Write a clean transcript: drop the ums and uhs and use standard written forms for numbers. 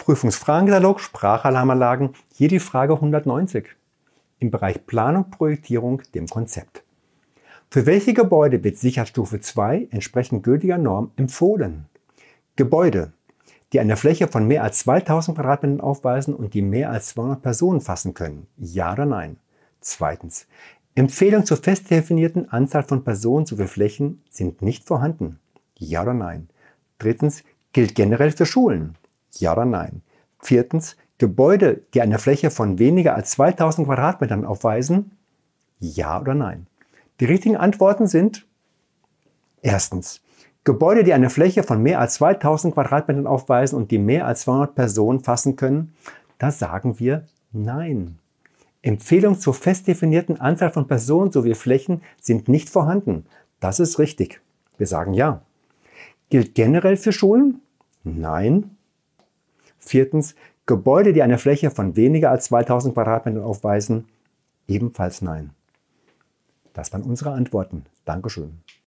Prüfungsfragenkatalog Sprachalarmanlagen, hier die Frage 190. Im Bereich Planung, Projektierung, dem Konzept. Für welche Gebäude wird Sicherheitsstufe 2 entsprechend gültiger Norm empfohlen? Gebäude, die eine Fläche von mehr als 2000 Quadratmetern aufweisen und die mehr als 200 Personen fassen können. Ja oder nein? Zweitens. Empfehlungen zur fest definierten Anzahl von Personen sowie Flächen sind nicht vorhanden. Ja oder nein? Drittens. Gilt generell für Schulen. Ja oder nein? Viertens. Gebäude, die eine Fläche von weniger als 2000 Quadratmetern aufweisen. Ja oder nein? Die richtigen Antworten sind erstens. Gebäude, die eine Fläche von mehr als 2000 Quadratmetern aufweisen und die mehr als 200 Personen fassen können, da sagen wir nein. Empfehlungen zur fest definierten Anzahl von Personen sowie Flächen sind nicht vorhanden. Das ist richtig. Wir sagen ja. Gilt generell für Schulen? Nein. Viertens. Gebäude, die eine Fläche von weniger als 2000 Quadratmetern aufweisen? Ebenfalls nein. Das waren unsere Antworten. Dankeschön.